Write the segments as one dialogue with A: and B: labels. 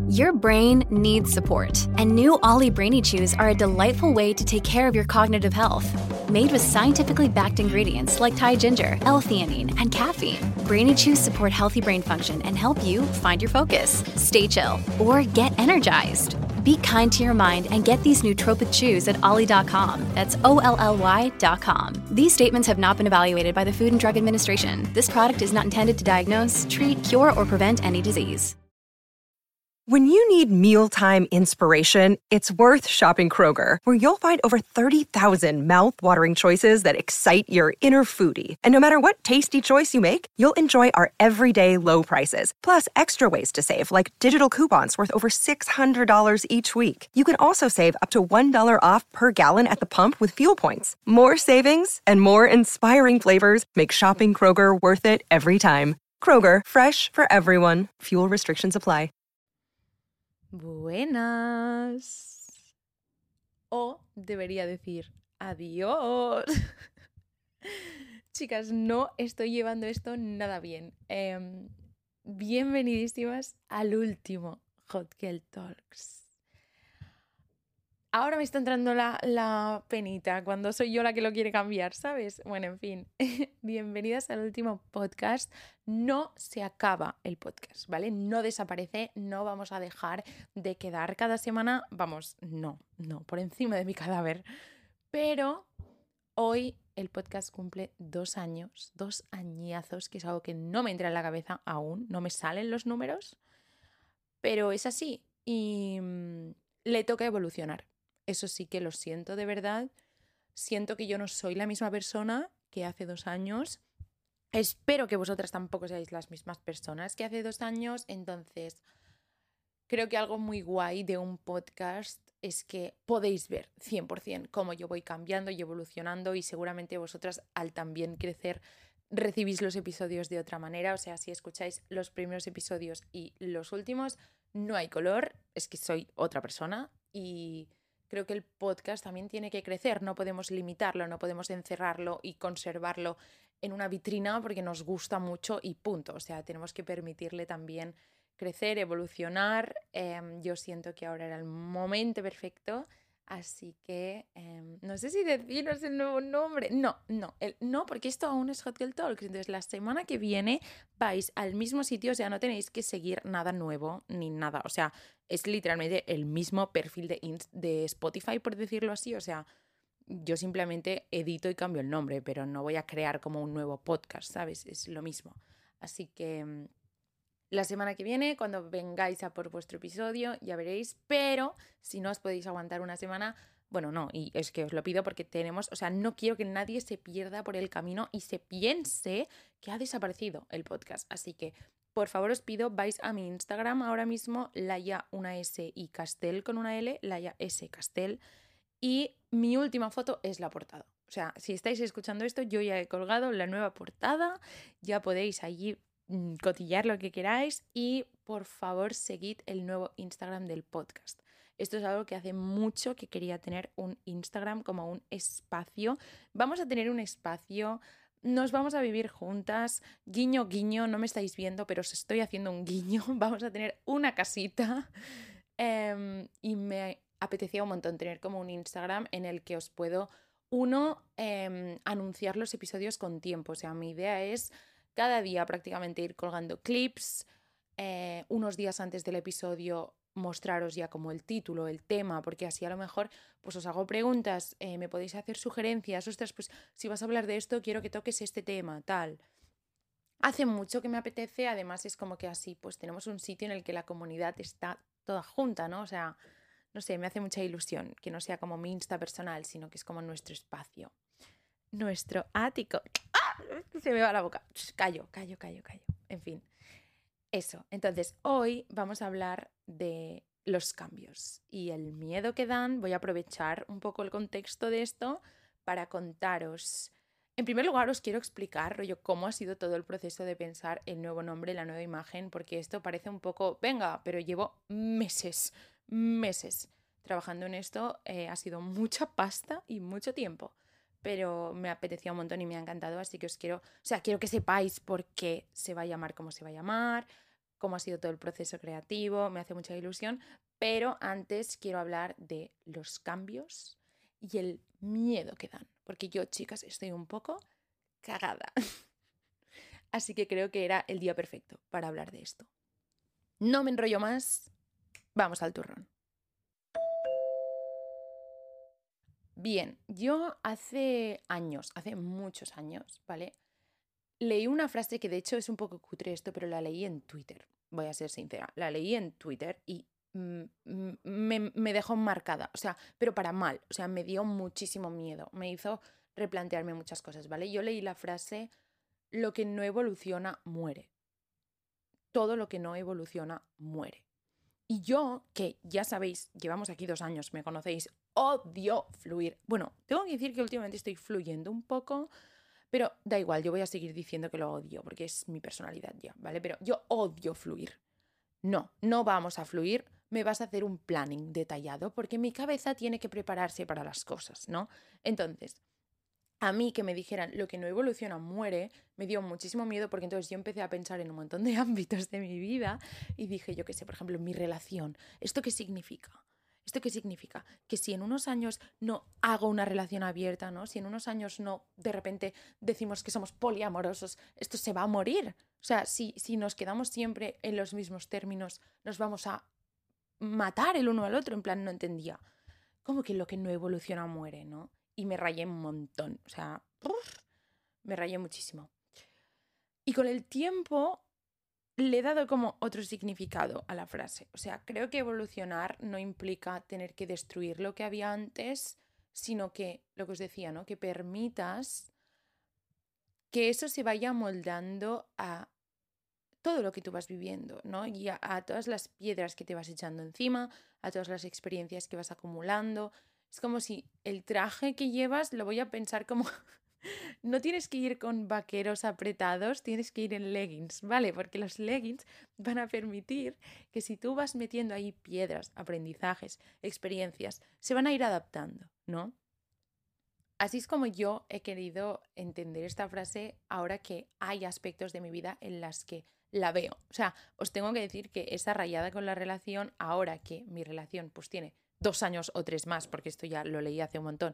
A: Your brain needs support, and new Ollie Brainy Chews are a delightful way to take care of your cognitive health. Made with scientifically backed ingredients like Thai ginger, L-theanine, and caffeine, Brainy Chews support healthy brain function and help you find your focus, stay chill, or get energized. Be kind to your mind and get these nootropic chews at ollie.com. That's OLLY.com. These statements have not been evaluated by the Food and Drug Administration. This product is not intended to diagnose, treat, cure, or prevent any disease.
B: When you need mealtime inspiration, it's worth shopping Kroger, where you'll find over 30,000 mouth-watering choices that excite your inner foodie. And no matter what tasty choice you make, you'll enjoy our everyday low prices, plus extra ways to save, like digital coupons worth over $600 each week. You can also save up to $1 off per gallon at the pump with fuel points. More savings and more inspiring flavors make shopping Kroger worth it every time. Kroger, fresh for everyone. Fuel restrictions apply.
C: Buenas. O debería decir adiós. Chicas, no estoy llevando esto nada bien. Bienvenidísimas al último Hot Girl Talks. Ahora me está entrando la penita cuando soy yo la que lo quiere cambiar, ¿sabes? Bueno, en fin. Bienvenidas al último podcast. No se acaba el podcast, ¿vale? No desaparece, no vamos a dejar de quedar cada semana. Vamos, no, por encima de mi cadáver. Pero hoy el podcast cumple 2 años, 2 añazos, que es algo que no me entra en la cabeza aún, no me salen los números, pero es así y le toca evolucionar. Eso sí que lo siento de verdad. Siento que yo no soy la misma persona que hace 2 años. Espero que vosotras tampoco seáis las mismas personas que hace 2 años. Entonces, creo que algo muy guay de un podcast es que podéis ver 100% cómo yo voy cambiando y evolucionando, y seguramente vosotras, al también crecer, recibís los episodios de otra manera. O sea, si escucháis los primeros episodios y los últimos, no hay color, es que soy otra persona. Y creo que el podcast también tiene que crecer, no podemos limitarlo, no podemos encerrarlo y conservarlo en una vitrina porque nos gusta mucho y punto. O sea, tenemos que permitirle también crecer, evolucionar. Yo siento que ahora era el momento perfecto, así que no sé si deciros el nuevo nombre. No, porque esto aún es Hot Girl Talks. Entonces la semana que viene vais al mismo sitio, o sea, no tenéis que seguir nada nuevo ni nada. O sea, es literalmente el mismo perfil de Spotify, por decirlo así. O sea, yo simplemente edito y cambio el nombre, pero no voy a crear como un nuevo podcast, ¿sabes? Es lo mismo. Así que la semana que viene, cuando vengáis a por vuestro episodio, ya veréis. Pero si no os podéis aguantar una semana, bueno, no, y es que os lo pido porque tenemos, o sea, no quiero que nadie se pierda por el camino y se piense que ha desaparecido el podcast. Así que, por favor, os pido, vais a mi Instagram ahora mismo, Laia, una S y Castel con una L, Laia S Castel, y mi última foto es la portada. O sea, si estáis escuchando esto, yo ya he colgado la nueva portada, ya podéis allí cotillar lo que queráis, y por favor seguid el nuevo Instagram del podcast. Esto es algo que hace mucho que quería tener, un Instagram como un espacio. Vamos a tener un espacio, nos vamos a vivir juntas, guiño, guiño, no me estáis viendo, pero os estoy haciendo un guiño. Vamos a tener una casita y me apetecía un montón tener como un Instagram en el que os puedo, anunciar los episodios con tiempo. O sea, mi idea es cada día prácticamente ir colgando clips, unos días antes del episodio mostraros ya como el título, el tema, porque así a lo mejor pues os hago preguntas, me podéis hacer sugerencias, ostras, pues si vas a hablar de esto quiero que toques este tema, tal. Hace mucho que me apetece, además es como que así pues tenemos un sitio en el que la comunidad está toda junta, ¿no? O sea, no sé, me hace mucha ilusión que no sea como mi Insta personal, sino que es como nuestro espacio, nuestro ático. ¡Ah! Se me va la boca. Callo. En fin, eso. Entonces, hoy vamos a hablar de los cambios y el miedo que dan. Voy a aprovechar un poco el contexto de esto para contaros. En primer lugar, os quiero explicar, rollo, cómo ha sido todo el proceso de pensar el nuevo nombre, la nueva imagen, porque esto parece un poco, venga, pero llevo meses trabajando en esto. Ha sido mucha pasta y mucho tiempo, pero me apetecía un montón y me ha encantado, así que quiero que sepáis por qué se va a llamar como se va a llamar, cómo ha sido todo el proceso creativo, me hace mucha ilusión, pero antes quiero hablar de los cambios y el miedo que dan, porque yo, chicas, estoy un poco cagada. Así que creo que era el día perfecto para hablar de esto. No me enrollo más, vamos al turrón. Bien, yo hace muchos años, ¿vale? Leí una frase que de hecho es un poco cutre esto, pero la leí en Twitter, voy a ser sincera. La leí en Twitter y me dejó marcada, o sea, pero para mal, o sea, me dio muchísimo miedo, me hizo replantearme muchas cosas, ¿vale? Yo leí la frase, lo que no evoluciona muere. Todo lo que no evoluciona muere. Y yo, que ya sabéis, llevamos aquí 2 años, me conocéis, odio fluir. Bueno, tengo que decir que últimamente estoy fluyendo un poco, pero da igual, yo voy a seguir diciendo que lo odio, porque es mi personalidad ya, ¿vale? Pero yo odio fluir. No vamos a fluir, me vas a hacer un planning detallado, porque mi cabeza tiene que prepararse para las cosas, ¿no? Entonces, a mí que me dijeran lo que no evoluciona muere, me dio muchísimo miedo porque entonces yo empecé a pensar en un montón de ámbitos de mi vida y dije, yo qué sé, por ejemplo, mi relación, ¿esto qué significa? ¿Esto qué significa? Que si en unos años no hago una relación abierta, ¿no? Si en unos años no, de repente decimos que somos poliamorosos, esto se va a morir. O sea, si nos quedamos siempre en los mismos términos, nos vamos a matar el uno al otro. En plan, no entendía. ¿Cómo que lo que no evoluciona muere, no? Y me rayé un montón, o sea, me rayé muchísimo. Y con el tiempo le he dado como otro significado a la frase. O sea, creo que evolucionar no implica tener que destruir lo que había antes, sino que, lo que os decía, ¿no? Que permitas que eso se vaya moldando a todo lo que tú vas viviendo, ¿no? Y a todas las piedras que te vas echando encima, a todas las experiencias que vas acumulando. Es como si el traje que llevas lo voy a pensar como... No tienes que ir con vaqueros apretados, tienes que ir en leggings, ¿vale? Porque los leggings van a permitir que si tú vas metiendo ahí piedras, aprendizajes, experiencias, se van a ir adaptando, ¿no? Así es como yo he querido entender esta frase ahora que hay aspectos de mi vida en las que la veo. O sea, os tengo que decir que esa rayada con la relación, ahora que mi relación pues tiene 2 años o 3 más, porque esto ya lo leí hace un montón,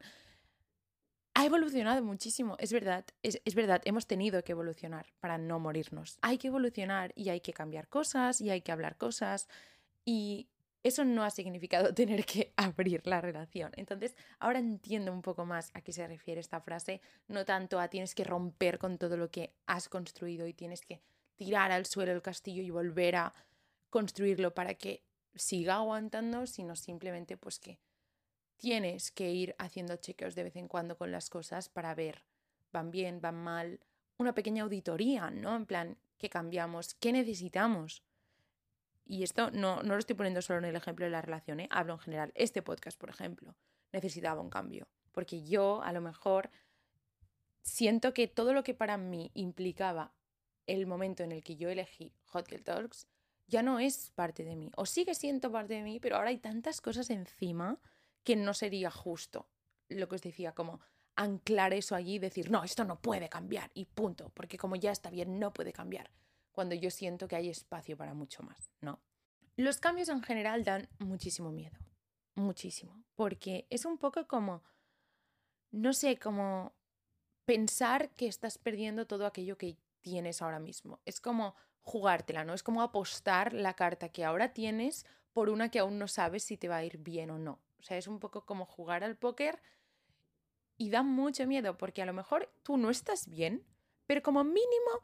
C: ha evolucionado muchísimo, es verdad, es verdad, hemos tenido que evolucionar para no morirnos. Hay que evolucionar y hay que cambiar cosas y hay que hablar cosas y eso no ha significado tener que abrir la relación. Entonces, ahora entiendo un poco más a qué se refiere esta frase, no tanto a tienes que romper con todo lo que has construido y tienes que tirar al suelo el castillo y volver a construirlo para que siga aguantando, sino simplemente pues que tienes que ir haciendo chequeos de vez en cuando con las cosas para ver, van bien, van mal, una pequeña auditoría, ¿no? En plan, ¿qué cambiamos? ¿Qué necesitamos? Y esto no lo estoy poniendo solo en el ejemplo de la relación, ¿eh? Hablo en general. Este podcast, por ejemplo, necesitaba un cambio. Porque yo, a lo mejor, siento que todo lo que para mí implicaba el momento en el que yo elegí Hot Girl Talks ya no es parte de mí. O sigue siendo parte de mí, pero ahora hay tantas cosas encima que no sería justo. Lo que os decía, como anclar eso allí y decir, no, esto no puede cambiar y punto. Porque como ya está bien, no puede cambiar. Cuando yo siento que hay espacio para mucho más, ¿no? Los cambios en general dan muchísimo miedo, muchísimo, porque es un poco como, no sé, como pensar que estás perdiendo todo aquello que tienes ahora mismo. Es como jugártela, ¿no? Es como apostar la carta que ahora tienes por una que aún no sabes si te va a ir bien o no. O sea, es un poco como jugar al póker y da mucho miedo porque a lo mejor tú no estás bien, pero como mínimo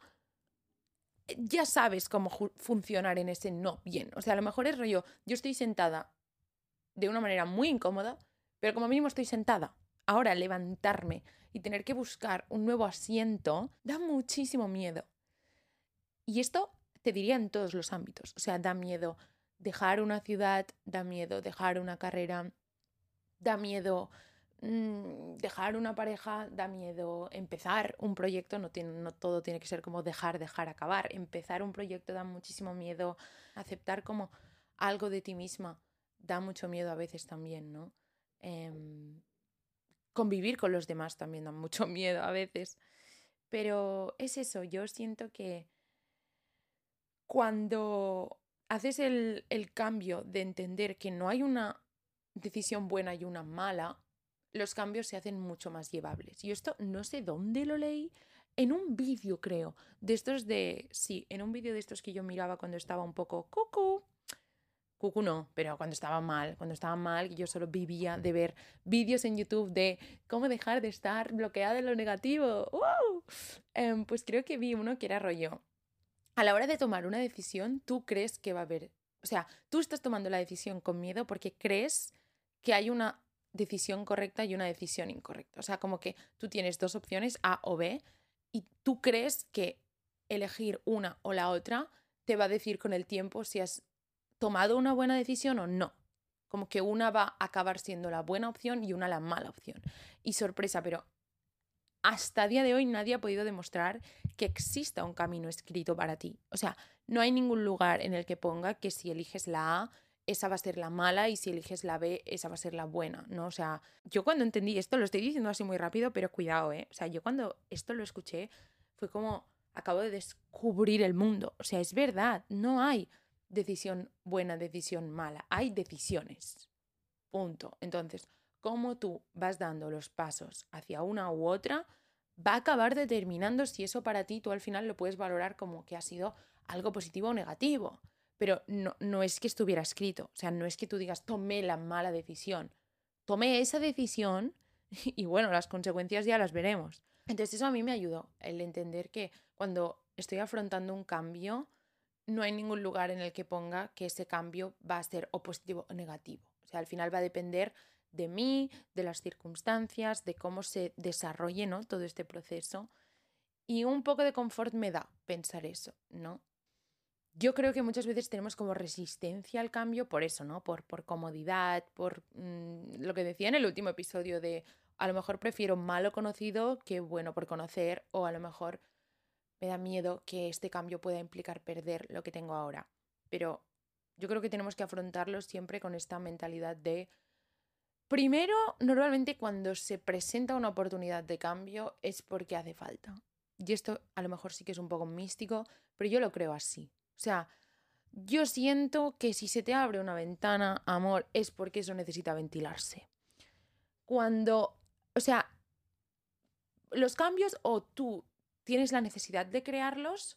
C: ya sabes cómo funcionar en ese no bien. O sea, a lo mejor es rollo, yo estoy sentada de una manera muy incómoda, pero como mínimo estoy sentada. Ahora levantarme y tener que buscar un nuevo asiento da muchísimo miedo. Y esto te diría en todos los ámbitos. O sea, da miedo dejar una ciudad, da miedo dejar una carrera, da miedo dejar una pareja, da miedo empezar un proyecto, no todo tiene que ser como dejar, acabar. Empezar un proyecto da muchísimo miedo, aceptar como algo de ti misma da mucho miedo a veces también, ¿no? Convivir con los demás también da mucho miedo a veces. Pero es eso, yo siento que cuando haces el cambio de entender que no hay una decisión buena y una mala, los cambios se hacen mucho más llevables. Y esto no sé dónde lo leí, en un vídeo creo, en un vídeo de estos que yo miraba cuando estaba un poco cucu no, pero cuando estaba mal, yo solo vivía de ver vídeos en YouTube de cómo dejar de estar bloqueada en lo negativo. ¡Wow! Pues creo que vi uno que era rollo. A la hora de tomar una decisión, tú crees que va a haber... O sea, tú estás tomando la decisión con miedo porque crees que hay una decisión correcta y una decisión incorrecta. O sea, como que tú tienes dos opciones, A o B, y tú crees que elegir una o la otra te va a decir con el tiempo si has tomado una buena decisión o no. Como que una va a acabar siendo la buena opción y una la mala opción. Y sorpresa, pero hasta el día de hoy nadie ha podido demostrar que exista un camino escrito para ti. O sea, no hay ningún lugar en el que ponga que si eliges la A, esa va a ser la mala y si eliges la B, esa va a ser la buena, ¿no? O sea, yo cuando entendí esto, lo estoy diciendo así muy rápido, pero cuidado, ¿eh? O sea, yo cuando esto lo escuché fue como, acabo de descubrir el mundo. O sea, es verdad, no hay decisión buena, decisión mala, hay decisiones. Punto. Entonces, cómo tú vas dando los pasos hacia una u otra va a acabar determinando si eso para ti tú al final lo puedes valorar como que ha sido algo positivo o negativo. Pero no es que estuviera escrito. O sea, no es que tú digas, tomé la mala decisión. Tomé esa decisión y bueno, las consecuencias ya las veremos. Entonces eso a mí me ayudó, el entender que cuando estoy afrontando un cambio, no hay ningún lugar en el que ponga que ese cambio va a ser o positivo o negativo. O sea, al final va a depender de mí, de las circunstancias, de cómo se desarrolle, ¿no?, todo este proceso. Y un poco de confort me da pensar eso, ¿no? Yo creo que muchas veces tenemos como resistencia al cambio por eso, ¿no? Por comodidad, por lo que decía en el último episodio de a lo mejor prefiero malo conocido que bueno por conocer, o a lo mejor me da miedo que este cambio pueda implicar perder lo que tengo ahora. Pero yo creo que tenemos que afrontarlo siempre con esta mentalidad de... Primero, normalmente cuando se presenta una oportunidad de cambio es porque hace falta. Y esto a lo mejor sí que es un poco místico, pero yo lo creo así. O sea, yo siento que si se te abre una ventana, amor, es porque eso necesita ventilarse. O sea, los cambios o tú tienes la necesidad de crearlos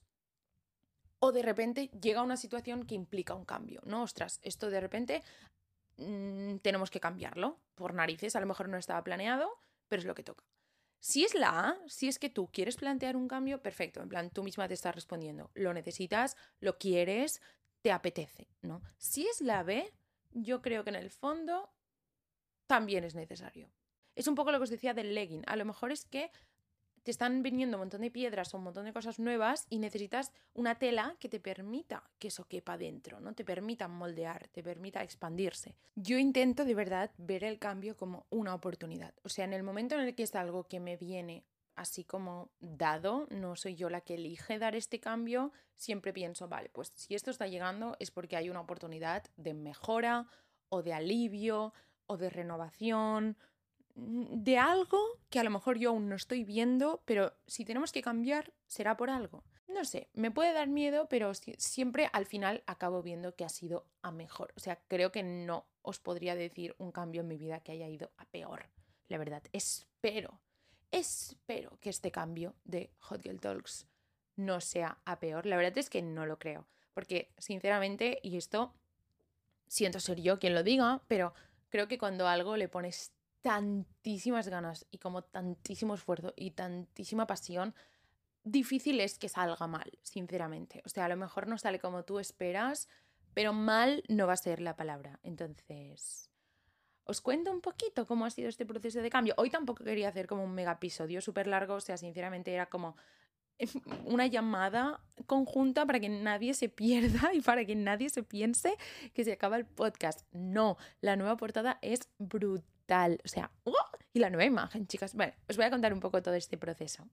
C: o de repente llega una situación que implica un cambio, ¿no? Ostras, esto de repente tenemos que cambiarlo por narices, a lo mejor no estaba planeado, pero es lo que toca. Si es la A, si es que tú quieres plantear un cambio, perfecto, en plan tú misma te estás respondiendo, lo necesitas, lo quieres, te apetece, ¿no? Si es la B, yo creo que en el fondo también es necesario. Es un poco lo que os decía del legging, a lo mejor es que te están viniendo un montón de piedras o un montón de cosas nuevas y necesitas una tela que te permita que eso quepa dentro, ¿no? Te permita moldear, te permita expandirse. Yo intento de verdad ver el cambio como una oportunidad. O sea, en el momento en el que es algo que me viene así como dado, no soy yo la que elige dar este cambio, siempre pienso, vale, pues si esto está llegando es porque hay una oportunidad de mejora o de alivio o de renovación, de algo que a lo mejor yo aún no estoy viendo, pero si tenemos que cambiar, será por algo. No sé, me puede dar miedo, pero siempre al final acabo viendo que ha sido a mejor. O sea, creo que no os podría decir un cambio en mi vida que haya ido a peor. La verdad, espero que este cambio de Hot Girl Talks no sea a peor. La verdad es que no lo creo, porque sinceramente, y esto siento ser yo quien lo diga, pero creo que cuando algo le pones tantísimas ganas y como tantísimo esfuerzo y tantísima pasión, difícil es que salga mal, sinceramente. O sea, a lo mejor no sale como tú esperas, pero mal no va a ser la palabra. Entonces, os cuento un poquito cómo ha sido este proceso de cambio. Hoy tampoco quería hacer como un mega episodio súper largo, o sea, sinceramente era como una llamada conjunta para que nadie se pierda y para que nadie se piense que se acaba el podcast. No, la nueva portada es brutal. O sea, y la nueva imagen, chicas. Bueno, os voy a contar un poco todo este proceso.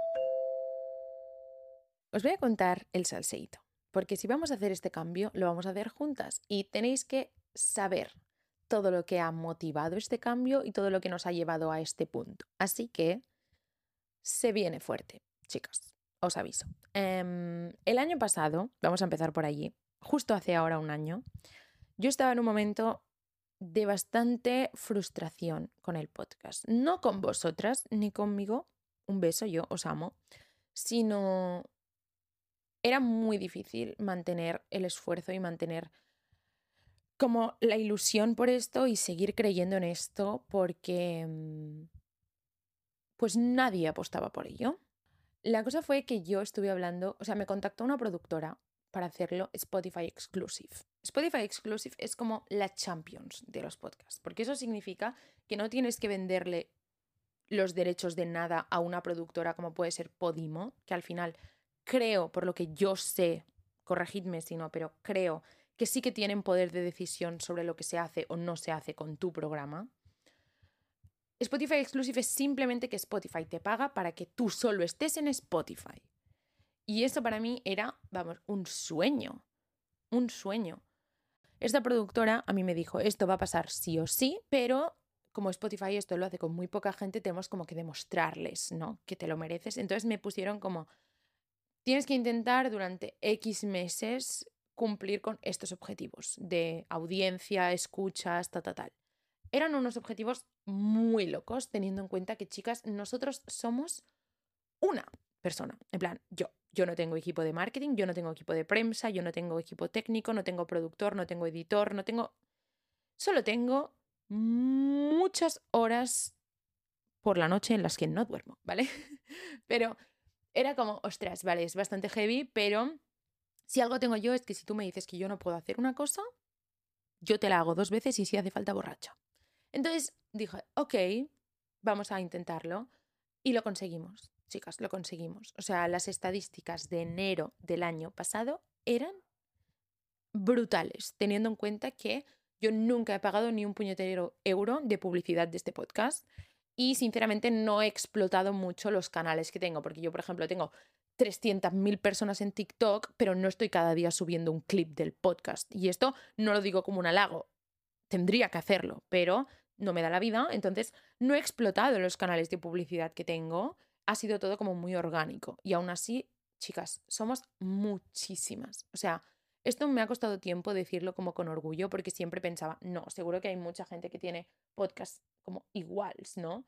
C: Os voy a contar el salseíto, porque si vamos a hacer este cambio, lo vamos a hacer juntas y tenéis que saber todo lo que ha motivado este cambio y todo lo que nos ha llevado a este punto. Así que se viene fuerte, chicas. os aviso. El año pasado, vamos a empezar por allí, justo hace ahora un año, yo estaba en un momento de bastante frustración con el podcast. No con vosotras ni conmigo, un beso, yo os amo, sino era muy difícil mantener el esfuerzo y mantener como la ilusión por esto y seguir creyendo en esto porque pues nadie apostaba por ello. La cosa fue que yo estuve hablando, o sea, me contactó una productora para hacerlo Spotify Exclusive. Spotify Exclusive es como la Champions de los podcasts, porque eso significa que no tienes que venderle los derechos de nada a una productora como puede ser Podimo, que al final creo, por lo que yo sé, corregidme si no, pero creo que sí que tienen poder de decisión sobre lo que se hace o no se hace con tu programa. Spotify Exclusive es simplemente que Spotify te paga para que tú solo estés en Spotify. Y eso para mí era, vamos, un sueño. Un sueño. Esta productora a mí me dijo, esto va a pasar sí o sí, pero como Spotify esto lo hace con muy poca gente, tenemos como que demostrarles, ¿no? Que te lo mereces. Entonces me pusieron como, tienes que intentar durante X meses cumplir con estos objetivos de audiencia, escuchas, tal. Eran unos objetivos muy locos, teniendo en cuenta que, chicas, nosotros somos una persona. En plan, yo no tengo equipo de marketing, yo no tengo equipo de prensa, yo no tengo equipo técnico, no tengo productor, no tengo editor, no tengo... Solo tengo muchas horas por la noche en las que no duermo, ¿vale? Pero era como, ostras, vale, es bastante heavy, pero si algo tengo yo es que si tú me dices que yo no puedo hacer una cosa, yo te la hago 2 veces y si hace falta borracha. Entonces dije, ok, vamos a intentarlo. Y lo conseguimos, chicas, lo conseguimos. O sea, las estadísticas de enero del año pasado eran brutales, teniendo en cuenta que yo nunca he pagado ni un puñetero euro de publicidad de este podcast y sinceramente no he explotado mucho los canales que tengo, porque yo, por ejemplo, tengo 300.000 personas en TikTok, pero no estoy cada día subiendo un clip del podcast. Y esto no lo digo como un halago, tendría que hacerlo, pero no me da la vida, entonces no he explotado los canales de publicidad que tengo, ha sido todo como muy orgánico y aún así, chicas, somos muchísimas. O sea, esto me ha costado tiempo decirlo como con orgullo porque siempre pensaba, no, seguro que hay mucha gente que tiene podcasts como iguales, ¿no?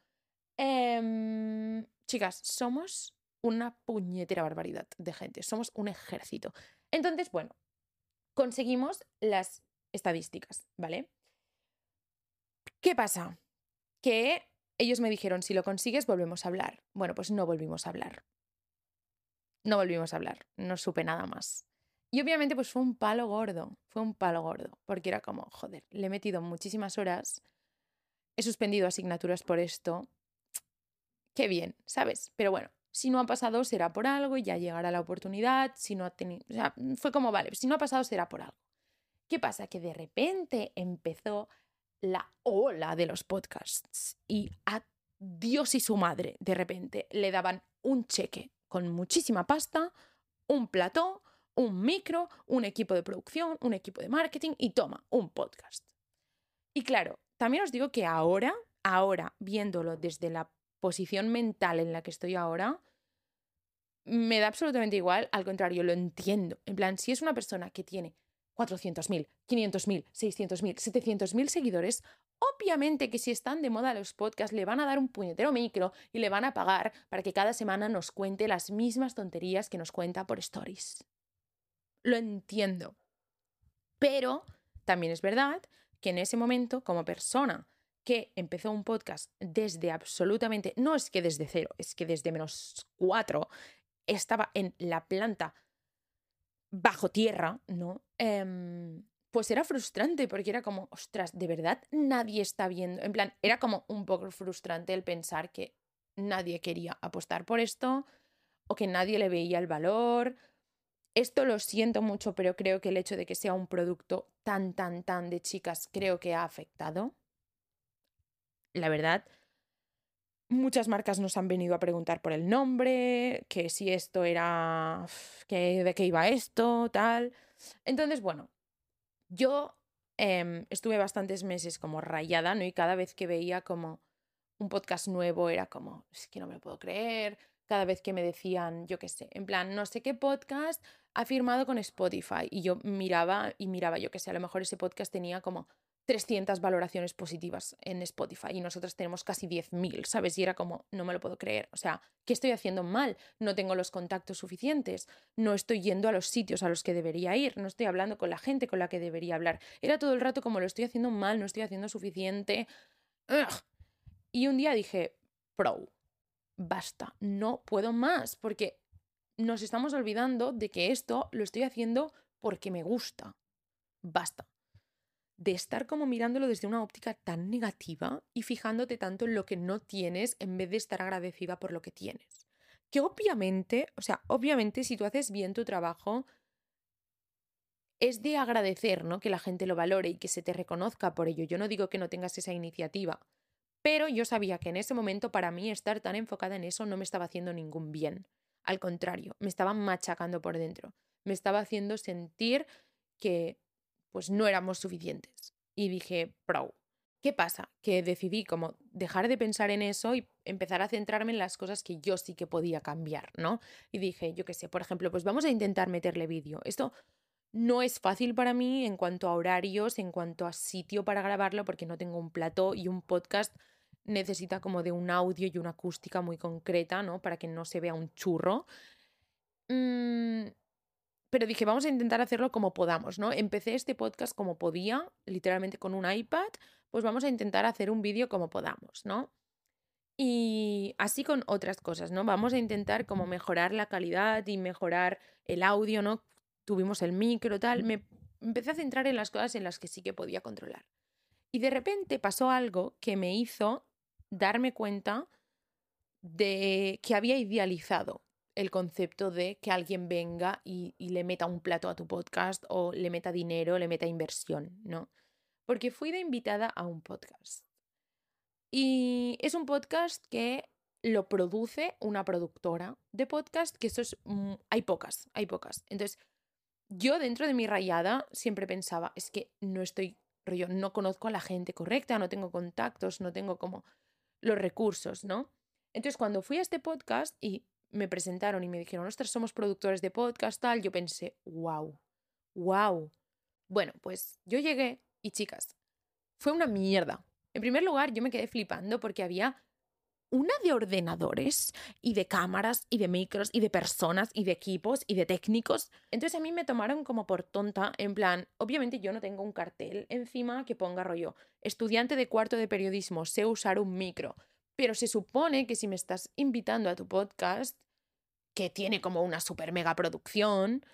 C: Chicas, somos una puñetera barbaridad de gente, somos un ejército. Entonces, bueno, conseguimos las estadísticas, ¿vale? ¿Qué pasa? Que ellos me dijeron, si lo consigues, volvemos a hablar. Bueno, pues no volvimos a hablar. No volvimos a hablar, no supe nada más. Y obviamente pues fue un palo gordo, porque era como, joder, le he metido muchísimas horas, he suspendido asignaturas por esto, qué bien, ¿sabes? Pero bueno, si no ha pasado será por algo y ya llegará la oportunidad, si no ha tenido, o sea, fue como, vale, si no ha pasado será por algo. ¿Qué pasa? Que de repente empezó la ola de los podcasts y a Dios y su madre de repente le daban un cheque con muchísima pasta, un plató, un micro, un equipo de producción, un equipo de marketing y toma, un podcast. Y claro, también os digo que ahora, viéndolo desde la posición mental en la que estoy ahora, me da absolutamente igual, al contrario, lo entiendo. En plan, si es una persona que tiene 400.000, 500.000, 600.000, 700.000 seguidores, obviamente que si están de moda los podcasts le van a dar un puñetero micro y le van a pagar para que cada semana nos cuente las mismas tonterías que nos cuenta por stories. Lo entiendo. Pero también es verdad que en ese momento, como persona que empezó un podcast desde absolutamente, no es que desde cero, es que desde -4, estaba en la planta bajo tierra, ¿no? Pues era frustrante porque era como, ostras, de verdad nadie está viendo. En plan, era como un poco frustrante el pensar que nadie quería apostar por esto o que nadie le veía el valor. Esto lo siento mucho, pero creo que el hecho de que sea un producto tan de chicas creo que ha afectado. La verdad, muchas marcas nos han venido a preguntar por el nombre, que si esto era, que de qué iba esto, tal. Entonces, bueno, yo estuve bastantes meses como rayada, ¿no? Y cada vez que veía como un podcast nuevo era como, es que no me lo puedo creer. cada vez que me decían, yo qué sé, en plan, no sé qué podcast ha firmado con Spotify. Y yo miraba, yo qué sé, a lo mejor ese podcast tenía como 300 valoraciones positivas en Spotify y nosotros tenemos casi 10.000, ¿sabes? Y era como, no me lo puedo creer. O sea, ¿qué estoy haciendo mal? No tengo los contactos suficientes, no estoy yendo a los sitios a los que debería ir, no estoy hablando con la gente con la que debería hablar. Era todo el rato como, lo estoy haciendo mal, no estoy haciendo suficiente. ¡Ugh! Y un día dije, basta, no puedo más, porque nos estamos olvidando de que esto lo estoy haciendo porque me gusta. Basta de estar como mirándolo desde una óptica tan negativa y fijándote tanto en lo que no tienes en vez de estar agradecida por lo que tienes. Que obviamente si tú haces bien tu trabajo, es de agradecer, ¿no? Que la gente lo valore y que se te reconozca por ello. Yo no digo que no tengas esa iniciativa, pero yo sabía que en ese momento para mí estar tan enfocada en eso no me estaba haciendo ningún bien. Al contrario, me estaba machacando por dentro. Me estaba haciendo sentir que pues no éramos suficientes. Y dije, ¿qué pasa? Que decidí como dejar de pensar en eso y empezar a centrarme en las cosas que yo sí que podía cambiar, ¿no? Y dije, yo qué sé, por ejemplo, pues vamos a intentar meterle vídeo. Esto no es fácil para mí en cuanto a horarios, en cuanto a sitio para grabarlo, porque no tengo un plató y un podcast necesita como de un audio y una acústica muy concreta, ¿no? Para que no se vea un churro. Pero dije, vamos a intentar hacerlo como podamos, ¿no? Empecé este podcast como podía, literalmente con un iPad, pues vamos a intentar hacer un vídeo como podamos, ¿no? Y así con otras cosas, ¿no? Vamos a intentar como mejorar la calidad y mejorar el audio, ¿no? Tuvimos el micro, tal. Me empecé a centrar en las cosas en las que sí que podía controlar. Y de repente pasó algo que me hizo darme cuenta de que había idealizado el concepto de que alguien venga y le meta un plato a tu podcast o le meta dinero, le meta inversión, ¿no? Porque fui de invitada a un podcast. Y es un podcast que lo produce una productora de podcast, que eso es... hay pocas. Entonces, yo dentro de mi rayada siempre pensaba, es que no estoy, rollo, no conozco a la gente correcta, no tengo contactos, no tengo como los recursos, ¿no? Entonces, cuando fui a este podcast y me presentaron y me dijeron, ostras, somos productores de podcast, tal, yo pensé, wow. Bueno, pues yo llegué y chicas, fue una mierda. En primer lugar, yo me quedé flipando porque había una de ordenadores y de cámaras y de micros y de personas y de equipos y de técnicos. Entonces a mí me tomaron como por tonta, en plan, obviamente yo no tengo un cartel encima que ponga rollo, estudiante de cuarto de periodismo, sé usar un micro. Pero se supone que si me estás invitando a tu podcast, que tiene como una super mega producción,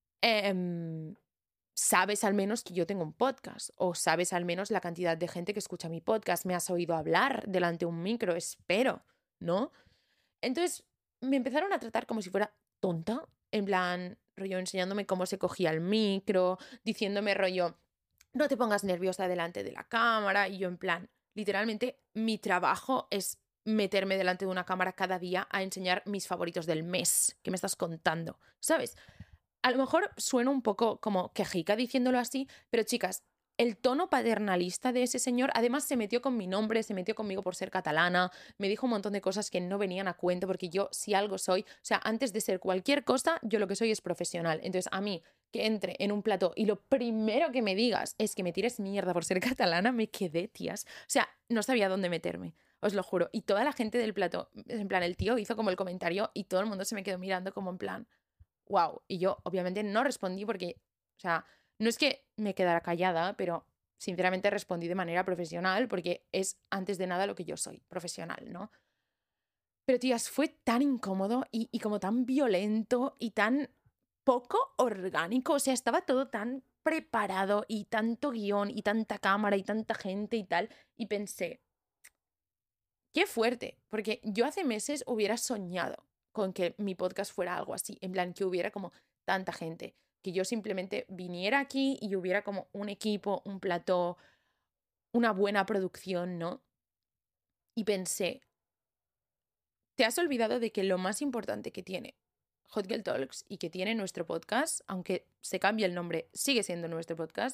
C: sabes al menos que yo tengo un podcast o sabes al menos la cantidad de gente que escucha mi podcast. Me has oído hablar delante de un micro, espero, ¿no? Entonces me empezaron a tratar como si fuera tonta, en plan, rollo, enseñándome cómo se cogía el micro, diciéndome rollo, no te pongas nerviosa delante de la cámara, y yo en plan, literalmente mi trabajo es meterme delante de una cámara cada día a enseñar mis favoritos del mes. ¿Qué me estás contando? ¿Sabes? A lo mejor suena un poco como quejica diciéndolo así, pero chicas, el tono paternalista de ese señor, además se metió con mi nombre, se metió conmigo por ser catalana, me dijo un montón de cosas que no venían a cuento, porque yo si algo soy, o sea, antes de ser cualquier cosa, yo lo que soy es profesional. Entonces a mí, que entre en un plató y lo primero que me digas es que me tires mierda por ser catalana, me quedé, tías. O sea, no sabía dónde meterme, os lo juro. Y toda la gente del plató, en plan, el tío hizo como el comentario y todo el mundo se me quedó mirando como en plan... wow, y yo obviamente no respondí porque, o sea, no es que me quedara callada, pero sinceramente respondí de manera profesional porque es antes de nada lo que yo soy, profesional, ¿no? Pero tías, fue tan incómodo y como tan violento y tan poco orgánico, o sea, estaba todo tan preparado y tanto guión y tanta cámara y tanta gente y tal, y pensé, qué fuerte, porque yo hace meses hubiera soñado con que mi podcast fuera algo así, en plan que hubiera como tanta gente, que yo simplemente viniera aquí y hubiera como un equipo, un plató, una buena producción, ¿no? Y pensé, te has olvidado de que lo más importante que tiene Hot Girl Talks y que tiene nuestro podcast, aunque se cambie el nombre, sigue siendo nuestro podcast,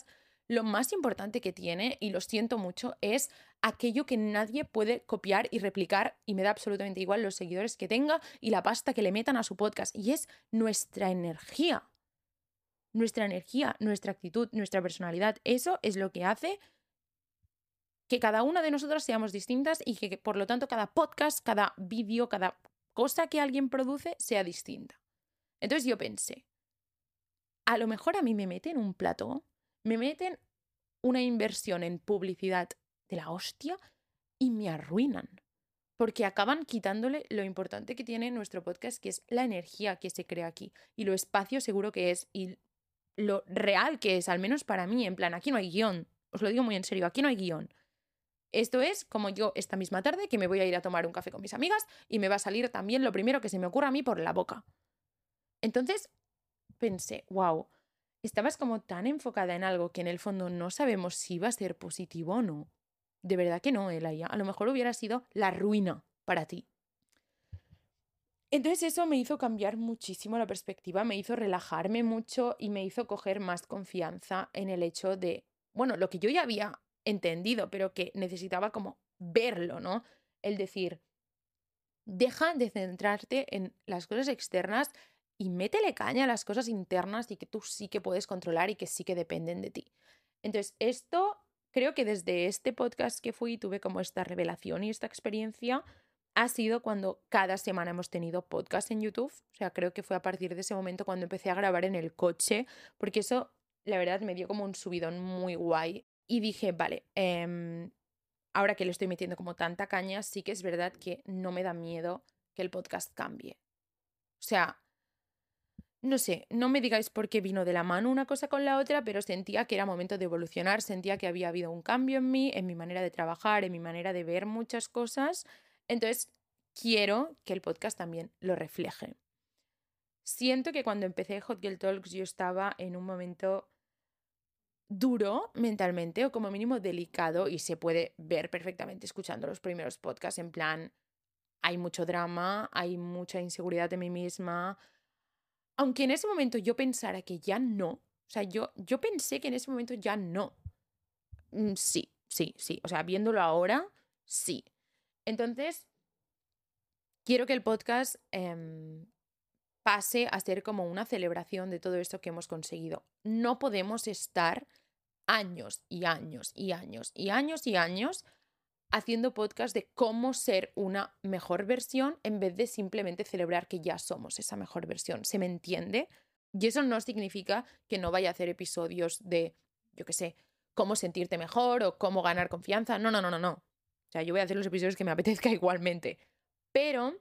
C: lo más importante que tiene, y lo siento mucho, es aquello que nadie puede copiar y replicar, y me da absolutamente igual los seguidores que tenga y la pasta que le metan a su podcast, y es nuestra energía. Nuestra energía, nuestra actitud, nuestra personalidad. Eso es lo que hace que cada una de nosotras seamos distintas y que por lo tanto cada podcast, cada vídeo, cada cosa que alguien produce sea distinta. Entonces yo pensé, a lo mejor a mí me meten un plató, me meten una inversión en publicidad de la hostia y me arruinan. Porque acaban quitándole lo importante que tiene nuestro podcast, que es la energía que se crea aquí. Y lo espacio seguro que es, y lo real que es, al menos para mí, en plan, aquí no hay guión. Os lo digo muy en serio, aquí no hay guión. Esto es como yo esta misma tarde que me voy a ir a tomar un café con mis amigas y me va a salir también lo primero que se me ocurra a mí por la boca. Entonces pensé, wow, estabas como tan enfocada en algo que en el fondo no sabemos si va a ser positivo o no. De verdad que no, Elaya. A lo mejor hubiera sido la ruina para ti. Entonces eso me hizo cambiar muchísimo la perspectiva, me hizo relajarme mucho y me hizo coger más confianza en el hecho de, bueno, lo que yo ya había entendido, pero que necesitaba como verlo, ¿no? El decir, deja de centrarte en las cosas externas y métele caña a las cosas internas y que tú sí que puedes controlar y que sí que dependen de ti. Entonces, esto creo que desde este podcast que fui tuve como esta revelación y esta experiencia. Ha sido cuando cada semana hemos tenido podcast en YouTube. O sea, creo que fue a partir de ese momento cuando empecé a grabar en el coche, porque eso, la verdad, me dio como un subidón muy guay. Y dije, vale, ahora que le estoy metiendo como tanta caña, sí que es verdad que no me da miedo que el podcast cambie. O sea, no sé, no me digáis por qué vino de la mano una cosa con la otra, pero sentía que era momento de evolucionar, sentía que había habido un cambio en mí, en mi manera de trabajar, en mi manera de ver muchas cosas. Entonces, quiero que el podcast también lo refleje. Siento que cuando empecé Hot Girl Talks yo estaba en un momento duro mentalmente o como mínimo delicado y se puede ver perfectamente escuchando los primeros podcasts en plan, hay mucho drama, hay mucha inseguridad de mí misma. Aunque en ese momento yo pensara que ya no, o sea, yo pensé que en ese momento ya no. Sí, o sea, viéndolo ahora, sí. Entonces, quiero que el podcast pase a ser como una celebración de todo esto que hemos conseguido. No podemos estar años y años y años y años y años haciendo podcast de cómo ser una mejor versión en vez de simplemente celebrar que ya somos esa mejor versión. ¿Se me entiende? Y eso no significa que no vaya a hacer episodios de, yo qué sé, cómo sentirte mejor o cómo ganar confianza. No. O sea, yo voy a hacer los episodios que me apetezca igualmente. Pero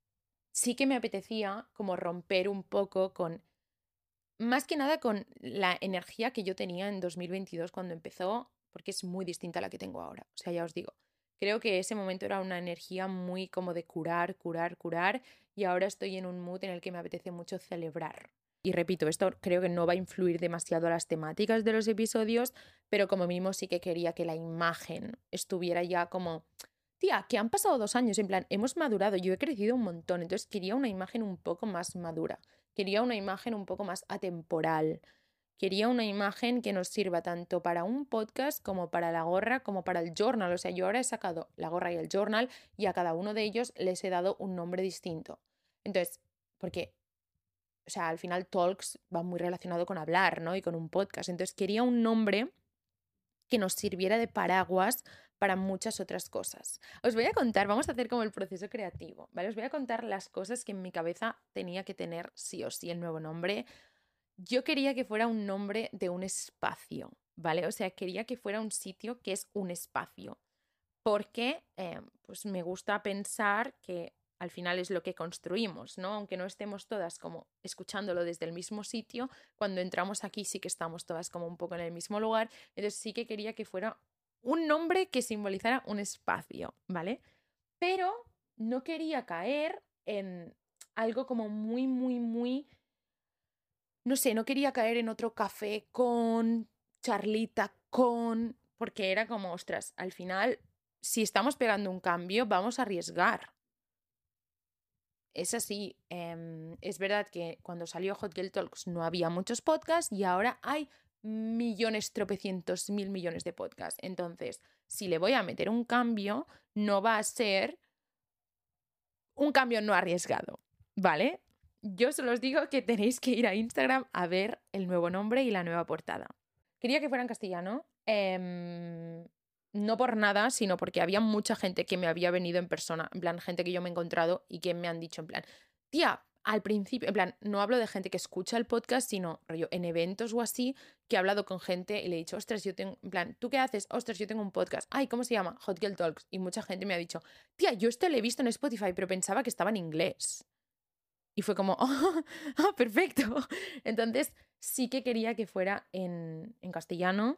C: sí que me apetecía como romper un poco con, más que nada con la energía que yo tenía en 2022 cuando empezó, porque es muy distinta a la que tengo ahora. O sea, ya os digo, creo que ese momento era una energía muy como de curar, y ahora estoy en un mood en el que me apetece mucho celebrar. Y repito, esto creo que no va a influir demasiado a las temáticas de los episodios, pero como mínimo sí que quería que la imagen estuviera ya como, tía, que han pasado 2 años, en plan, hemos madurado, yo he crecido un montón, entonces quería una imagen un poco más madura, quería una imagen un poco más atemporal, quería una imagen que nos sirva tanto para un podcast como para la gorra, como para el journal. O sea, yo ahora he sacado la gorra y el journal y a cada uno de ellos les he dado un nombre distinto. Entonces, porque, o sea, al final Talks va muy relacionado con hablar, ¿no? Y con un podcast. Entonces, quería un nombre que nos sirviera de paraguas para muchas otras cosas. Os voy a contar, vamos a hacer como el proceso creativo, ¿vale? Os voy a contar las cosas que en mi cabeza tenía que tener sí o sí el nuevo nombre. Yo quería que fuera un nombre de un espacio, ¿vale? O sea, quería que fuera un sitio que es un espacio. Porque pues me gusta pensar que al final es lo que construimos, ¿no? Aunque no estemos todas como escuchándolo desde el mismo sitio, cuando entramos aquí sí que estamos todas como un poco en el mismo lugar. Entonces sí que quería que fuera un nombre que simbolizara un espacio, ¿vale? Pero no quería caer en algo como muy... No sé, no quería caer en otro café con, charlita con, porque era como, ostras, al final, si estamos pegando un cambio, vamos a arriesgar. Es así, es verdad que cuando salió Hot Girl Talks no había muchos podcasts y ahora hay millones, tropecientos, mil millones de podcasts. Entonces, si le voy a meter un cambio, no va a ser un cambio no arriesgado, ¿vale? Yo solo os digo que tenéis que ir a Instagram a ver el nuevo nombre y la nueva portada. Quería que fuera en castellano, no por nada, sino porque había mucha gente que me había venido en persona, en plan, gente que yo me he encontrado y que me han dicho en plan, tía, al principio, en plan, no hablo de gente que escucha el podcast, sino rollo en eventos o así, que he hablado con gente y le he dicho, ostras, yo tengo, en plan, ¿tú qué haces? Ostras, yo tengo un podcast. Ay, ¿cómo se llama? Hot Girl Talks. Y mucha gente me ha dicho, tía, yo esto lo he visto en Spotify, pero pensaba que estaba en inglés. Y fue como, oh, perfecto. Entonces, sí que quería que fuera en castellano.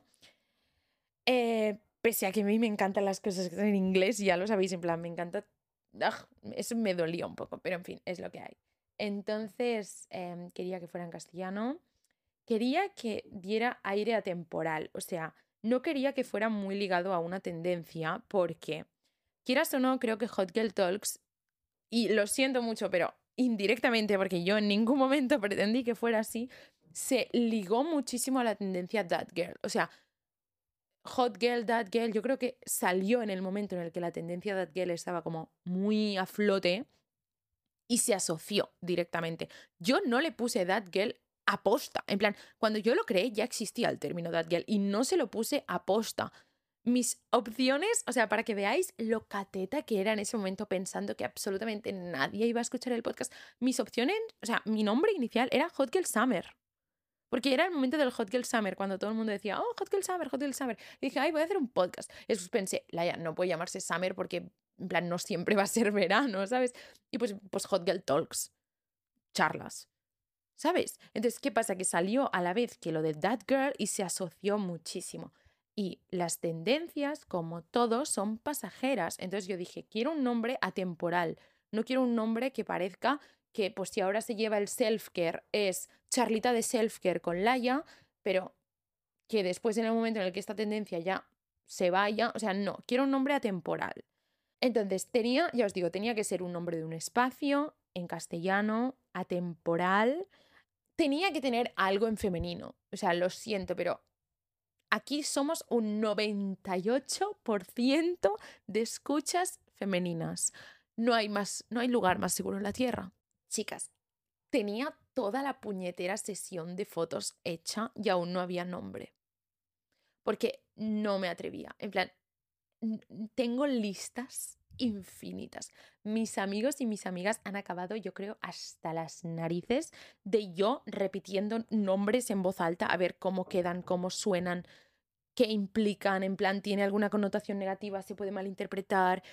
C: Pese a que a mí me encantan las cosas que son en inglés, ya lo sabéis, en plan, me encanta. Eso me dolía un poco, pero en fin, es lo que hay. Entonces, quería que fuera en castellano. Quería que diera aire atemporal. O sea, no quería que fuera muy ligado a una tendencia, porque, quieras o no, creo que Hot Girl Talks, y lo siento mucho, pero indirectamente, porque yo en ningún momento pretendí que fuera así, se ligó muchísimo a la tendencia That Girl. O sea, Hot Girl, That Girl, yo creo que salió en el momento en el que la tendencia That Girl estaba como muy a flote y se asoció directamente. Yo no le puse That Girl aposta. En plan, cuando yo lo creé ya existía el término That Girl y no se lo puse aposta. Mis opciones, o sea, para que veáis lo cateta que era en ese momento pensando que absolutamente nadie iba a escuchar el podcast, mis opciones, o sea, mi nombre inicial era Hot Girl Summer. Porque era el momento del Hot Girl Summer, cuando todo el mundo decía, oh, Hot Girl Summer, Hot Girl Summer. Y dije, ay, voy a hacer un podcast. Y después pensé, Laia, no puede llamarse Summer porque, en plan, no siempre va a ser verano, ¿sabes? Y pues Hot Girl Talks, charlas, ¿sabes? Entonces, ¿qué pasa? Que salió a la vez que lo de That Girl y se asoció muchísimo. Y las tendencias, como todo, son pasajeras. Entonces yo dije, quiero un nombre atemporal. No quiero un nombre que parezca que, pues si ahora se lleva el self-care, es charlita de self-care con Laia, pero que después en el momento en el que esta tendencia ya se vaya, o sea, no, quiero un nombre atemporal. Entonces ya os digo, tenía que ser un nombre de un espacio, en castellano, atemporal. Tenía que tener algo en femenino. O sea, lo siento, pero aquí somos un 98% de escuchas femeninas. No hay lugar más seguro en la Tierra. Chicas, tenía toda la puñetera sesión de fotos hecha y aún no había nombre. Porque no me atrevía. En plan, tengo listas infinitas. Mis amigos y mis amigas han acabado, yo creo, hasta las narices de yo repitiendo nombres en voz alta a ver cómo quedan, cómo suenan, qué implican, en plan, tiene alguna connotación negativa, se puede malinterpretar,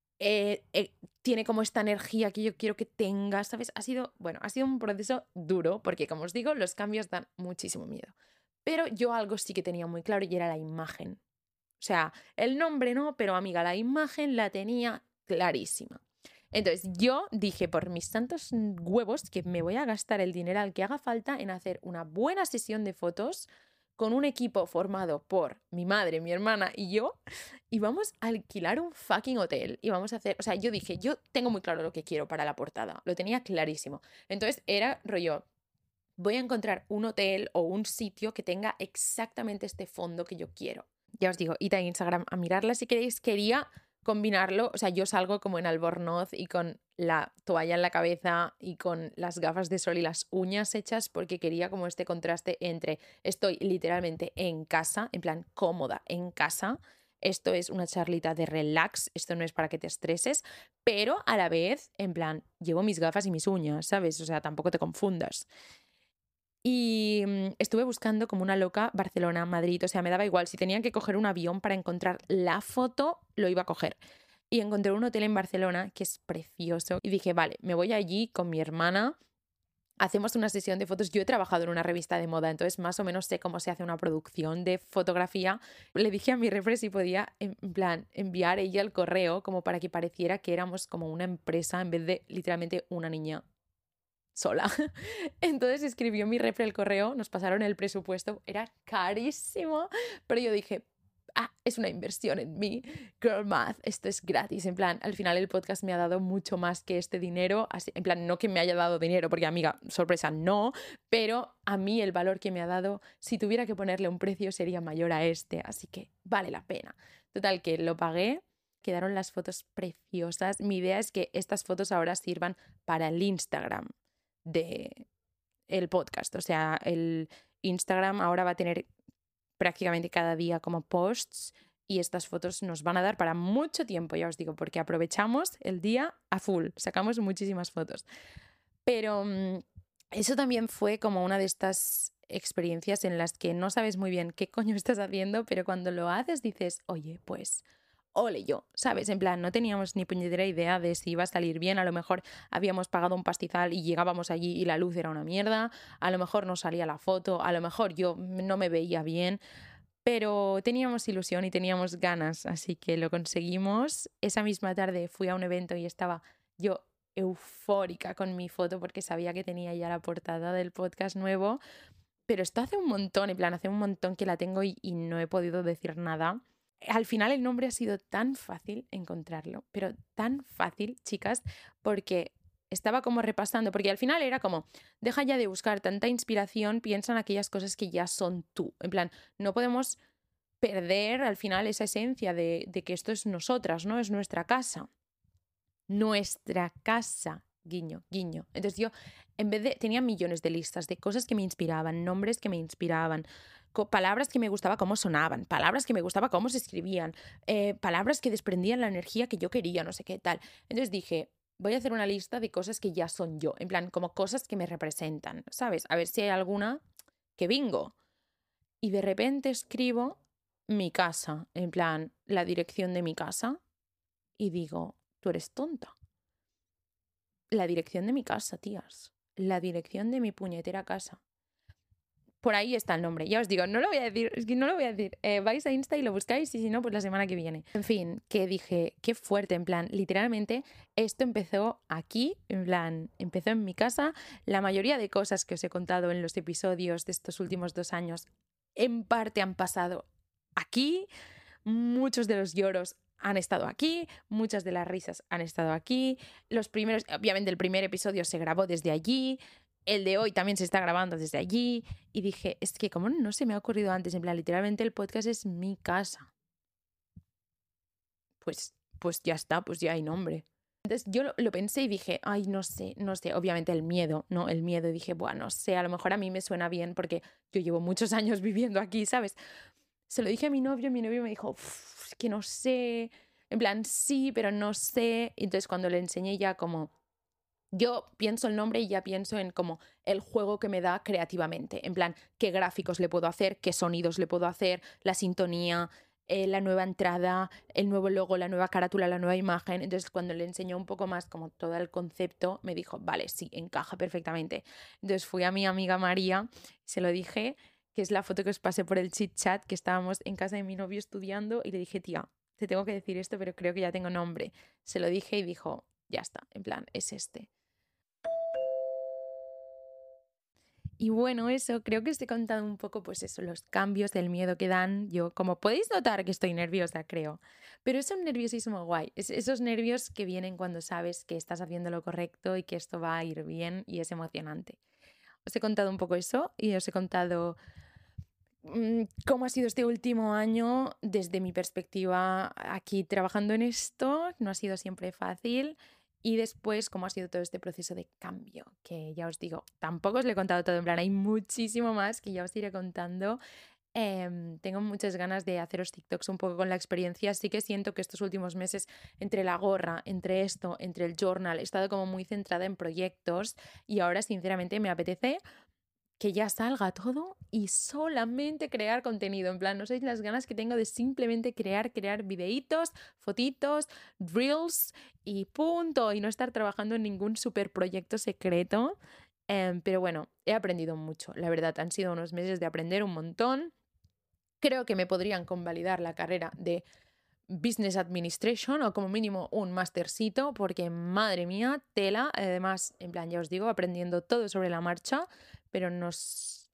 C: tiene como esta energía que yo quiero que tenga, ¿sabes? Ha sido un proceso duro porque, como os digo, los cambios dan muchísimo miedo. Pero yo algo sí que tenía muy claro y era la imagen. O sea, el nombre no, pero amiga, la imagen la tenía clarísima. Entonces yo dije, por mis santos huevos, que me voy a gastar el dineral que haga falta en hacer una buena sesión de fotos con un equipo formado por mi madre, mi hermana y yo, y vamos a alquilar un fucking hotel y vamos a hacer, o sea, yo dije, yo tengo muy claro lo que quiero para la portada, lo tenía clarísimo. Entonces era rollo, voy a encontrar un hotel o un sitio que tenga exactamente este fondo que yo quiero. Ya os digo, id a Instagram a mirarla si queréis. Quería combinarlo, o sea, yo salgo como en albornoz y con la toalla en la cabeza y con las gafas de sol y las uñas hechas porque quería como este contraste entre estoy literalmente en casa, en plan cómoda en casa, esto es una charlita de relax, esto no es para que te estreses, pero a la vez, en plan, llevo mis gafas y mis uñas, ¿sabes? O sea, tampoco te confundas. Y estuve buscando como una loca Barcelona, Madrid, o sea, me daba igual. Si tenían que coger un avión para encontrar la foto, lo iba a coger. Y encontré un hotel en Barcelona que es precioso. Y dije, vale, me voy allí con mi hermana, hacemos una sesión de fotos. Yo he trabajado en una revista de moda, entonces más o menos sé cómo se hace una producción de fotografía. Le dije a mi refre si podía, en plan, enviar ella el correo como para que pareciera que éramos como una empresa en vez de literalmente una niña sola. Entonces escribió mi refre el correo, nos pasaron el presupuesto, era carísimo, pero yo dije, es una inversión en mí, girl math, esto es gratis, en plan, al final el podcast me ha dado mucho más que este dinero, así, en plan, no que me haya dado dinero, porque amiga, sorpresa, no, pero a mí el valor que me ha dado, si tuviera que ponerle un precio sería mayor a este, así que vale la pena. Total, que lo pagué, quedaron las fotos preciosas, mi idea es que estas fotos ahora sirvan para el Instagram de el podcast, o sea, el Instagram ahora va a tener prácticamente cada día como posts y estas fotos nos van a dar para mucho tiempo, ya os digo, porque aprovechamos el día a full, sacamos muchísimas fotos. Pero eso también fue como una de estas experiencias en las que no sabes muy bien qué coño estás haciendo, pero cuando lo haces dices, oye, pues ole yo, ¿sabes? En plan, no teníamos ni puñetera idea de si iba a salir bien, a lo mejor habíamos pagado un pastizal y llegábamos allí y la luz era una mierda, a lo mejor no salía la foto, a lo mejor yo no me veía bien, pero teníamos ilusión y teníamos ganas, así que lo conseguimos. Esa misma tarde fui a un evento y estaba yo eufórica con mi foto porque sabía que tenía ya la portada del podcast nuevo, pero esto hace un montón, en plan, hace un montón que la tengo y no he podido decir nada. Al final el nombre ha sido tan fácil encontrarlo, pero tan fácil, chicas, porque estaba como repasando, porque al final era como, deja ya de buscar tanta inspiración, piensa en aquellas cosas que ya son tú. En plan, no podemos perder al final esa esencia de que esto es nosotras, ¿no? Es nuestra casa. Nuestra casa, guiño, guiño. Entonces yo, en vez de, tenía millones de listas de cosas que me inspiraban, nombres que me inspiraban, palabras que me gustaba cómo sonaban, palabras que me gustaba cómo se escribían, palabras que desprendían la energía que yo quería, no sé qué tal. Entonces dije, voy a hacer una lista de cosas que ya son yo, en plan, como cosas que me representan, ¿sabes? A ver si hay alguna que bingo. Y de repente escribo mi casa, en plan, la dirección de mi casa, y digo, tú eres tonta. La dirección de mi casa, tías. La dirección de mi puñetera casa. Por ahí está el nombre. Ya os digo, no lo voy a decir, es que no lo voy a decir. Vais a Insta y lo buscáis y si no, pues la semana que viene. En fin, que dije, qué fuerte, en plan, literalmente esto empezó aquí, en plan, empezó en mi casa. La mayoría de cosas que os he contado en los episodios de estos últimos 2 años, en parte han pasado aquí. Muchos de los lloros han estado aquí, muchas de las risas han estado aquí. Los primeros, obviamente el primer episodio se grabó desde allí. El de hoy también se está grabando desde allí. Y dije, es que como no se me ha ocurrido antes, en plan, literalmente el podcast es mi casa. Pues ya está, pues ya hay nombre. Entonces yo lo pensé y dije, ay, no sé, obviamente el miedo, ¿no? El miedo, y dije, bueno, no sé, a lo mejor a mí me suena bien porque yo llevo muchos años viviendo aquí, ¿sabes? Se lo dije a mi novio me dijo, es que no sé, en plan, sí, pero no sé. Entonces cuando le enseñé ya como... Yo pienso el nombre y ya pienso en como el juego que me da creativamente, en plan, qué gráficos le puedo hacer, qué sonidos le puedo hacer, la sintonía, la nueva entrada, el nuevo logo, la nueva carátula, la nueva imagen. Entonces, cuando le enseñó un poco más como todo el concepto, me dijo, vale, sí, encaja perfectamente. Entonces fui a mi amiga María, se lo dije, que es la foto que os pasé por el chit chat, que estábamos en casa de mi novio estudiando, y le dije, tía, te tengo que decir esto, pero creo que ya tengo nombre. Se lo dije y dijo, ya está, en plan, es este. Y bueno, eso, creo que os he contado un poco, pues eso, los cambios, el miedo que dan. Yo, como podéis notar que estoy nerviosa, creo. Pero es un nerviosismo guay. Esos nervios que vienen cuando sabes que estás haciendo lo correcto y que esto va a ir bien y es emocionante. Os he contado un poco eso y os he contado cómo ha sido este último año desde mi perspectiva aquí trabajando en esto. No ha sido siempre fácil. Y después, cómo ha sido todo este proceso de cambio, que ya os digo, tampoco os lo he contado todo, en plan, hay muchísimo más que ya os iré contando. Tengo muchas ganas de haceros TikToks un poco con la experiencia. Sí que siento que estos últimos meses, entre la gorra, entre esto, entre el journal, he estado como muy centrada en proyectos y ahora, sinceramente, me apetece que ya salga todo y solamente crear contenido. En plan, no sabéis las ganas que tengo de simplemente crear videitos, fotitos, reels y punto. Y no estar trabajando en ningún super proyecto secreto. Pero bueno, he aprendido mucho. La verdad, han sido unos meses de aprender un montón. Creo que me podrían convalidar la carrera de Business Administration o como mínimo un mastercito, porque madre mía, tela. Además, en plan, ya os digo, aprendiendo todo sobre la marcha, pero nos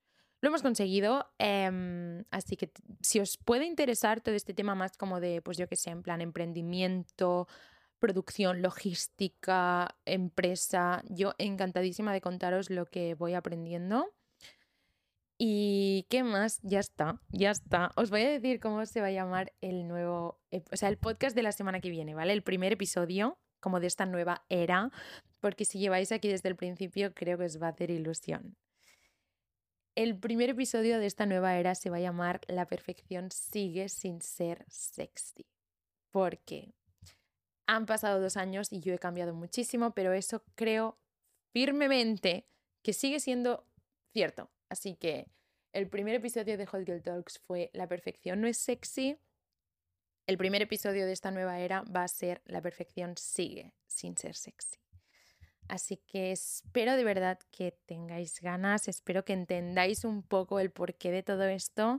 C: Lo hemos conseguido, así que si os puede interesar todo este tema más como de, pues yo qué sé, en plan emprendimiento, producción, logística, empresa, yo encantadísima de contaros lo que voy aprendiendo. ¿Y qué más? Ya está, ya está. Os voy a decir cómo se va a llamar el nuevo, el podcast de la semana que viene, ¿vale? El primer episodio, como de esta nueva era, porque si lleváis aquí desde el principio, creo que os va a hacer ilusión. El primer episodio de esta nueva era se va a llamar La perfección sigue sin ser sexy. Porque han pasado 2 años y yo he cambiado muchísimo, pero eso creo firmemente que sigue siendo cierto. Así que el primer episodio de Hot Girl Talks fue La perfección no es sexy. El primer episodio de esta nueva era va a ser La perfección sigue sin ser sexy. Así que espero de verdad que tengáis ganas, espero que entendáis un poco el porqué de todo esto.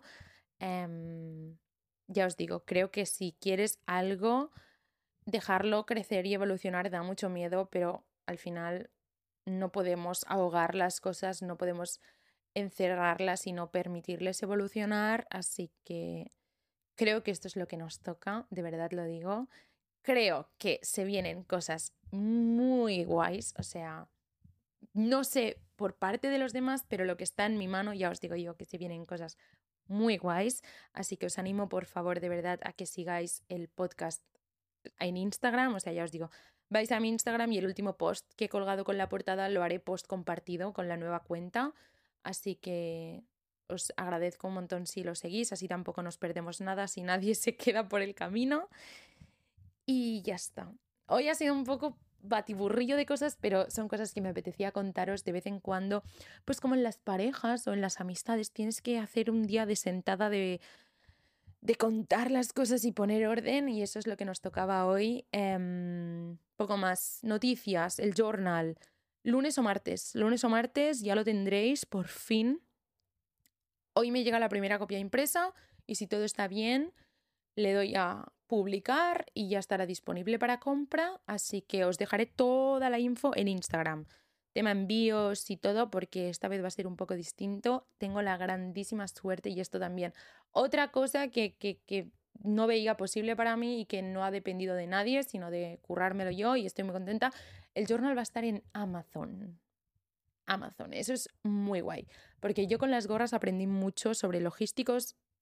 C: Ya os digo, creo que si quieres algo, dejarlo crecer y evolucionar da mucho miedo, pero al final no podemos ahogar las cosas, no podemos encerrarlas y no permitirles evolucionar, así que creo que esto es lo que nos toca, de verdad lo digo. Creo que se vienen cosas muy guays, o sea, no sé por parte de los demás, pero lo que está en mi mano, ya os digo yo que se vienen cosas muy guays, así que os animo por favor de verdad a que sigáis el podcast en Instagram, o sea, ya os digo, vais a mi Instagram y el último post que he colgado con la portada lo haré post compartido con la nueva cuenta, así que os agradezco un montón si lo seguís, así tampoco nos perdemos nada, si nadie se queda por el camino. Y ya está. Hoy ha sido un poco batiburrillo de cosas, pero son cosas que me apetecía contaros de vez en cuando. Pues como en las parejas o en las amistades, tienes que hacer un día de sentada de contar las cosas y poner orden, y eso es lo que nos tocaba hoy. Poco más. Noticias, el journal. Lunes o martes, ya lo tendréis por fin. Hoy me llega la primera copia impresa y si todo está bien, le doy a publicar y ya estará disponible para compra, así que os dejaré toda la info en Instagram. Tema envíos y todo, porque esta vez va a ser un poco distinto. Tengo la grandísima suerte, y esto también, otra cosa que no veía posible para mí y que no ha dependido de nadie, sino de currármelo yo, y estoy muy contenta. El journal va a estar en Amazon. Eso es muy guay, porque yo con las gorras aprendí mucho sobre logística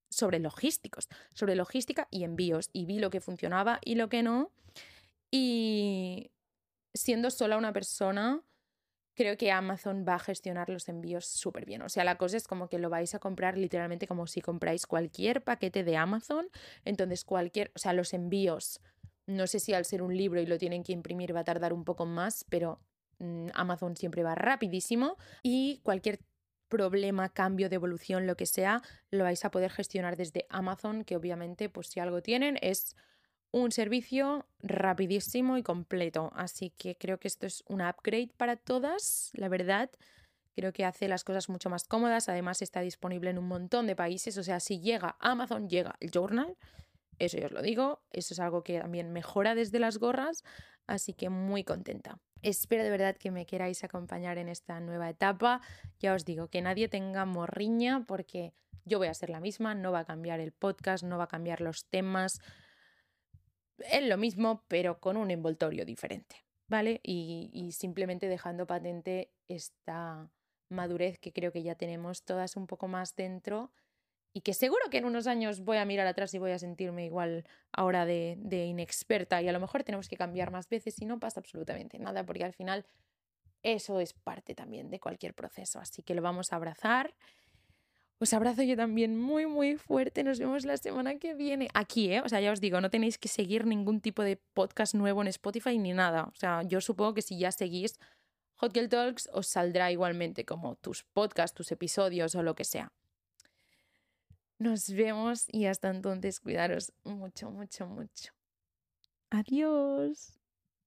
C: y envíos, y vi lo que funcionaba y lo que no, y siendo sola una persona, creo que Amazon va a gestionar los envíos súper bien. O sea, la cosa es como que lo vais a comprar literalmente como si compráis cualquier paquete de Amazon, entonces los envíos, no sé si al ser un libro y lo tienen que imprimir va a tardar un poco más, pero Amazon siempre va rapidísimo, y cualquier problema, cambio, devolución, lo que sea, lo vais a poder gestionar desde Amazon, que obviamente, pues si algo tienen, es un servicio rapidísimo y completo. Así que creo que esto es un upgrade para todas, la verdad. Creo que hace las cosas mucho más cómodas. Además está disponible en un montón de países. O sea, si llega Amazon, llega el journal. Eso ya os lo digo. Eso es algo que también mejora desde las gorras. Así que muy contenta. Espero de verdad que me queráis acompañar en esta nueva etapa. Ya os digo, que nadie tenga morriña, porque yo voy a ser la misma, no va a cambiar el podcast, no va a cambiar los temas. Es lo mismo, pero con un envoltorio diferente, ¿vale? Y simplemente dejando patente esta madurez que creo que ya tenemos todas un poco más dentro, y que seguro que en unos años voy a mirar atrás y voy a sentirme igual ahora de inexperta, y a lo mejor tenemos que cambiar más veces y no pasa absolutamente nada, porque al final eso es parte también de cualquier proceso, así que lo vamos a abrazar. Os abrazo yo también muy, muy fuerte. Nos vemos la semana que viene. Aquí, O sea, ya os digo, no tenéis que seguir ningún tipo de podcast nuevo en Spotify ni nada. O sea, yo supongo que si ya seguís Hot Girl Talks, os saldrá igualmente como tus podcasts, tus episodios o lo que sea. Nos vemos y hasta entonces cuidaros mucho, mucho, mucho. Adiós.